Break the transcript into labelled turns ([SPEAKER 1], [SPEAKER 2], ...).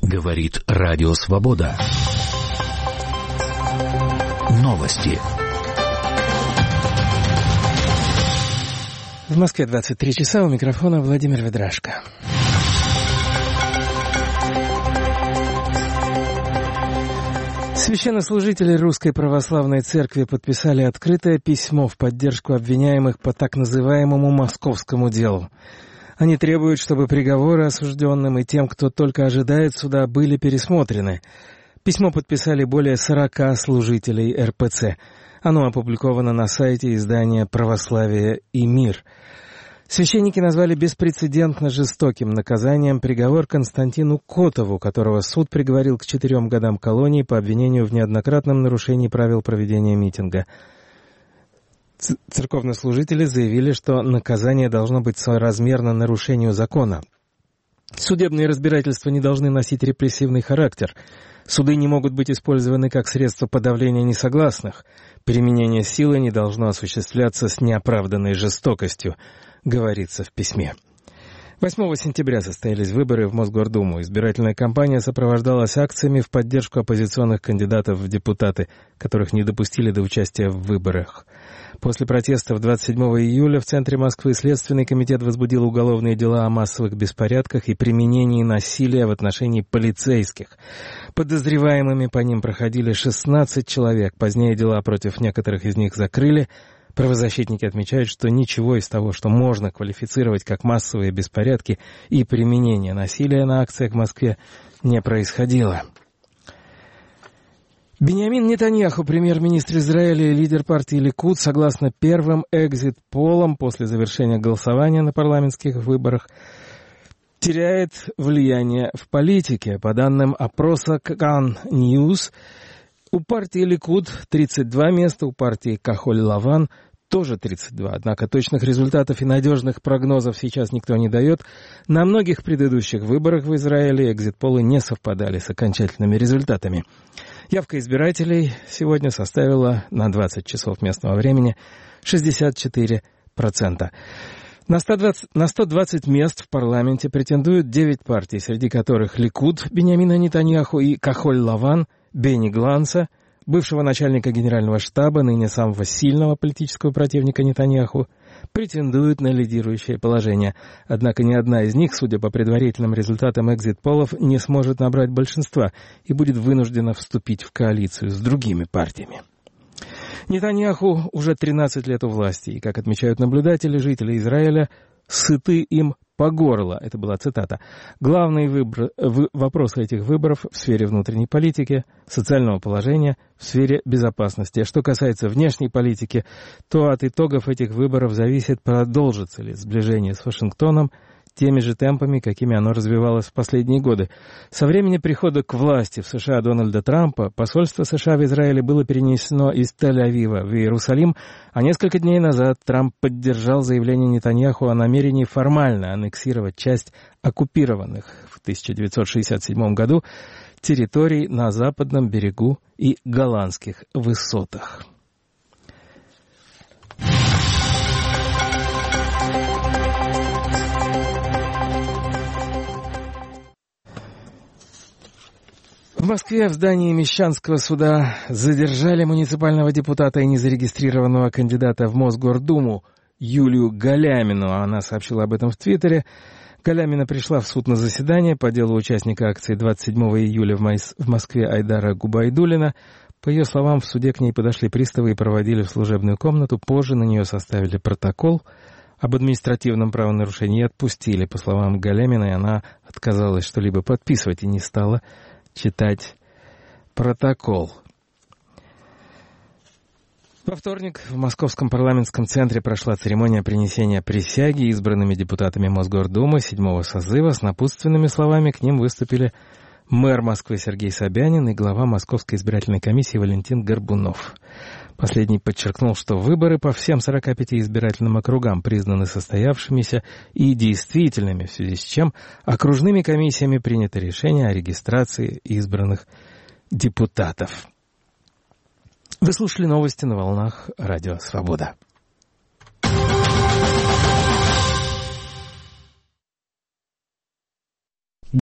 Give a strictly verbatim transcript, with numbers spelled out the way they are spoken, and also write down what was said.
[SPEAKER 1] Говорит Радио Свобода. Новости.
[SPEAKER 2] В Москве двадцать три часа, у микрофона Владимир Ведрашко. Священнослужители Русской Православной Церкви подписали открытое письмо в поддержку обвиняемых по так называемому московскому делу. Они требуют, чтобы приговоры осужденным и тем, кто только ожидает суда, были пересмотрены. Письмо подписали более сорока служителей эр пэ цэ. Оно опубликовано на сайте издания «Православие и мир». Священники назвали беспрецедентно жестоким наказанием приговор Константину Котову, которого суд приговорил к четырем годам колонии по обвинению в неоднократном нарушении правил проведения митинга. Ц- церковнослужители заявили, что наказание должно быть соразмерно нарушению закона. Судебные разбирательства не должны носить репрессивный характер. Суды не могут быть использованы как средство подавления несогласных. Применение силы не должно осуществляться с неоправданной жестокостью, говорится в письме. восьмого сентября состоялись выборы в Мосгордуму. Избирательная кампания сопровождалась акциями в поддержку оппозиционных кандидатов в депутаты, которых не допустили до участия в выборах. После протестов двадцать седьмого июля в центре Москвы Следственный комитет возбудил уголовные дела о массовых беспорядках и применении насилия в отношении полицейских. Подозреваемыми по ним проходили шестнадцать человек. Позднее дела против некоторых из них закрыли. Правозащитники отмечают, что ничего из того, что можно квалифицировать как массовые беспорядки и применение насилия на акциях в Москве, не происходило. Биньямин Нетаньяху, премьер-министр Израиля и лидер партии Ликуд, согласно первым экзит-полам после завершения голосования на парламентских выборах, теряет влияние в политике. По данным опроса Кан Ньюс, у партии Ликуд тридцать два места, у партии Кахоль-Лаван тоже тридцать два. Однако точных результатов и надежных прогнозов сейчас никто не дает. На многих предыдущих выборах в Израиле экзит-полы не совпадали с окончательными результатами. Явка избирателей сегодня составила на двадцать часов местного времени шестьдесят четыре процента. На сто двадцать, на сто двадцать мест в парламенте претендуют девять партий, среди которых Ликуд Биньямина Нетаньяху и Кахоль-Лаван Бенни Ганца, бывшего начальника генерального штаба, ныне самого сильного политического противника Нетаньяху, претендуют на лидирующее положение. Однако ни одна из них, судя по предварительным результатам экзит-полов, не сможет набрать большинства и будет вынуждена вступить в коалицию с другими партиями. Нетаньяху уже тринадцать лет у власти, и, как отмечают наблюдатели, жители Израиля сыты им по горло. Это была цитата. Главные выбор... в... вопросы этих выборов в сфере внутренней политики, социального положения, в сфере безопасности. А что касается внешней политики, то от итогов этих выборов зависит, продолжится ли сближение с Вашингтоном теми же темпами, какими оно развивалось в последние годы. Со времени прихода к власти в США Дональда Трампа посольство США в Израиле было перенесено из Тель-Авива в Иерусалим, а несколько дней назад Трамп поддержал заявление Нетаньяху о намерении формально аннексировать часть оккупированных в тысяча девятьсот шестьдесят седьмом году территорий на западном берегу и Голландских высотах. В Москве в здании Мещанского суда задержали муниципального депутата и незарегистрированного кандидата в Мосгордуму Юлию Галямину. Она сообщила об этом в Твиттере. Галямина пришла в суд на заседание по делу участника акции двадцать седьмого июля в Москве Айдара Губайдуллина. По ее словам, в суде к ней подошли приставы и проводили в служебную комнату. Позже на нее составили протокол об административном правонарушении и отпустили. По словам Галяминой, она отказалась что-либо подписывать и не стала читать протокол. Во вторник в Московском парламентском центре прошла церемония принесения присяги избранными депутатами Мосгордумы седьмого созыва. С напутственными словами к ним выступили мэр Москвы Сергей Собянин и глава Московской избирательной комиссии Валентин Горбунов. Последний подчеркнул, что выборы по всем сорока пяти избирательным округам признаны состоявшимися и действительными, в связи с чем окружными комиссиями принято решение о регистрации избранных депутатов. Вы слушали новости на волнах Радио Свобода.